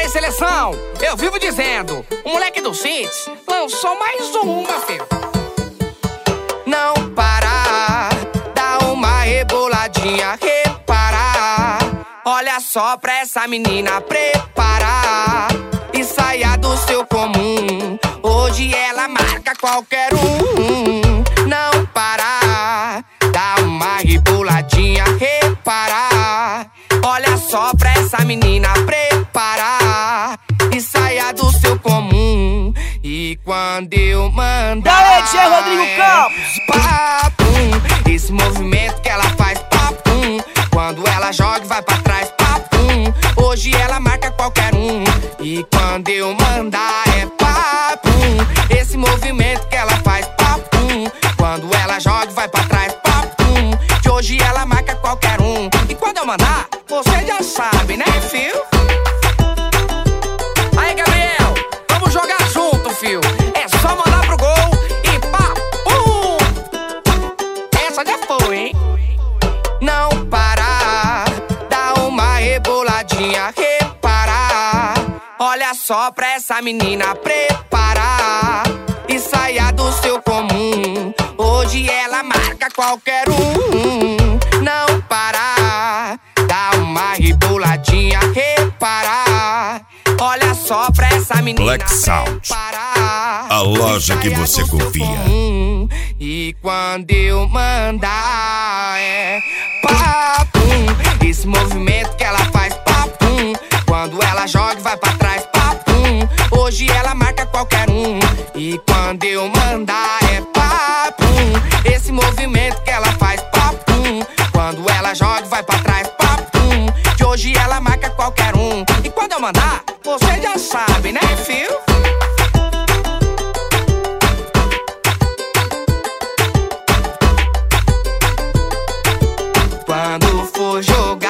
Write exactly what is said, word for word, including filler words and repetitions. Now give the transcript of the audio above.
Aí, seleção, eu vivo dizendo, o moleque do Cits lançou mais uma, filho. Não parar, dá uma reboladinha, reparar. Olha só pra essa menina preparar e saia do seu comum. Hoje ela marca qualquer um. Não parar, dá uma reboladinha, reparar. Olha só pra essa menina preparar e saia do seu comum. E quando eu mandar, Daí, Tia Rodrigo Campos, papum, esse movimento que ela faz, papum. Quando ela joga e vai pra trás, papum. Hoje ela marca qualquer um. E quando eu mandar é papum, esse movimento que ela faz, papum. Quando ela joga e vai pra trás, papum. Que hoje ela marca qualquer um. E quando eu mandar, você já sabe, né, fio? Aí, Gabriel, vamos jogar junto, fio. É só mandar pro gol e papum. Essa já foi, hein? Não parar, dá uma reboladinha, reparar. Olha só pra essa menina preparar e saia do seu comum. Hoje ela marca qualquer um. Não parar, dá uma reboladinha, reparar. Olha só pra essa menina Black Sound, preparar, a loja que você confia. Comum. E quando eu mandar é papum, esse movimento que ela faz, papum. Quando ela joga e vai pra trás, papum. Hoje ela marca qualquer um. E quando eu mandar é papum, esse movimento que ela faz, papum. Quando ela joga e vai pra trás, papum. Que hoje ela marca qualquer um. E quando eu mandar, você já sabe, né, fio? Quando for jogar